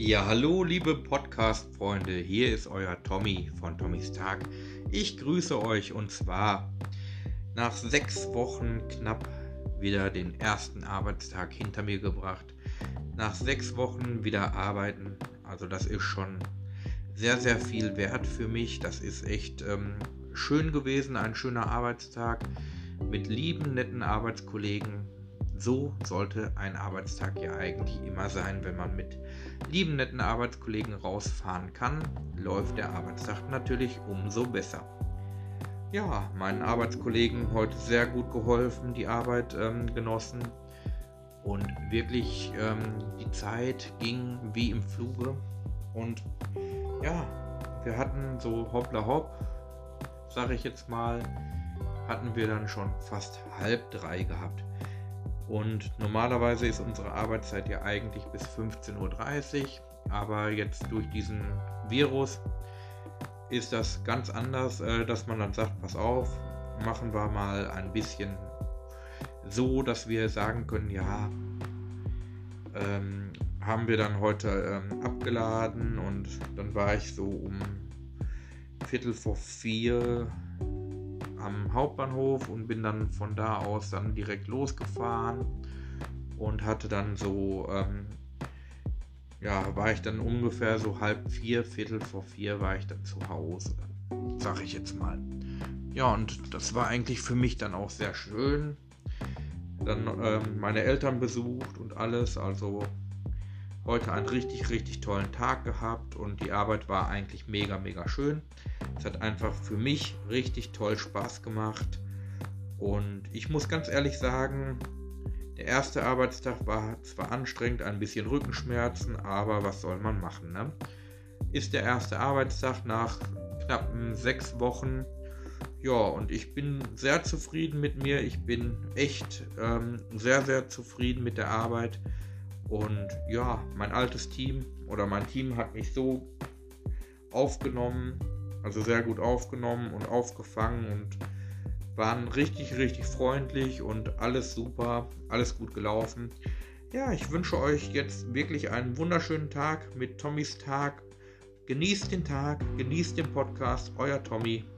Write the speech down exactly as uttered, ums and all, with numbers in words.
Ja, hallo liebe Podcast-Freunde, hier ist euer Tommy von Tommys Tag. Ich grüße euch und zwar nach sechs Wochen knapp wieder den ersten Arbeitstag hinter mir gebracht. Nach sechs Wochen wieder arbeiten, also das ist schon sehr, sehr viel wert für mich. Das ist echt ähm, schön gewesen, ein schöner Arbeitstag mit lieben, netten Arbeitskollegen. So sollte ein Arbeitstag ja eigentlich immer sein. Wenn man mit lieben, netten Arbeitskollegen rausfahren kann, läuft der Arbeitstag natürlich umso besser. Ja, meinen Arbeitskollegen heute sehr gut geholfen, die Arbeit ähm, genossen und wirklich ähm, die Zeit ging wie im Fluge und ja, wir hatten so hoppla hopp, sage ich jetzt mal, hatten wir dann schon fast halb drei gehabt. Und normalerweise ist unsere Arbeitszeit ja eigentlich bis fünfzehn Uhr dreißig, aber jetzt durch diesen Virus ist das ganz anders, dass man dann sagt, pass auf, machen wir mal ein bisschen so, dass wir sagen können, ja, ähm, haben wir dann heute ähm, abgeladen und dann war ich so um Viertel vor vier am Hauptbahnhof und bin dann von da aus dann direkt losgefahren und hatte dann so, ähm, ja, war ich dann ungefähr so halb vier, Viertel vor vier war ich dann zu Hause, sag ich jetzt mal. Ja, und das war eigentlich für mich dann auch sehr schön. Dann ähm, meine Eltern besucht und alles, also heute einen richtig, richtig tollen Tag gehabt und die Arbeit war eigentlich mega, mega schön. Es hat einfach für mich richtig toll Spaß gemacht und ich muss ganz ehrlich sagen, der erste Arbeitstag war zwar anstrengend, ein bisschen Rückenschmerzen, aber was soll man machen, ne? Ist der erste Arbeitstag nach knappen sechs Wochen. Ja, und ich bin sehr zufrieden mit mir. Ich bin echt ähm, sehr, sehr zufrieden mit der Arbeit. Und ja, mein altes Team oder mein Team hat mich so aufgenommen, also sehr gut aufgenommen und aufgefangen und waren richtig, richtig freundlich und alles super, alles gut gelaufen. Ja, ich wünsche euch jetzt wirklich einen wunderschönen Tag mit Tommys Tag. Genießt den Tag, genießt den Podcast, euer Tommy.